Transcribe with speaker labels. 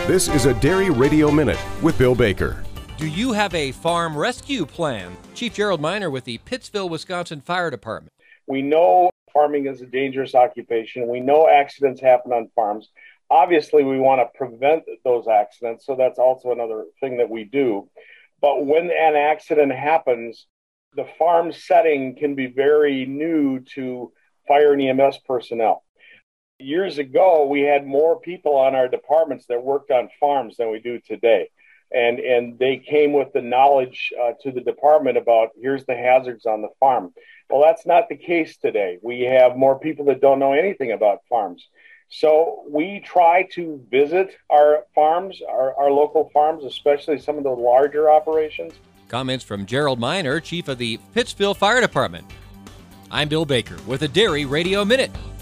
Speaker 1: This is a Dairy Radio Minute with Bill Baker.
Speaker 2: Do you have a farm rescue plan? Chief Gerald Miner with the Pittsville, Wisconsin Fire Department.
Speaker 3: We know farming is a dangerous occupation. We know accidents happen on farms. Obviously, we want to prevent those accidents, so that's also another thing that we do. But when an accident happens, the farm setting can be very new to fire and EMS personnel. Years ago, we had more people on our departments that worked on farms than we do today. And they came with the knowledge to the department about here's the hazards on the farm. Well, that's not the case today. We have more people that don't know anything about farms. So we try to visit our farms, our local farms, especially some of the larger operations.
Speaker 2: Comments from Gerald Miner, Chief of the Pittsville Fire Department. I'm Bill Baker with a Dairy Radio Minute.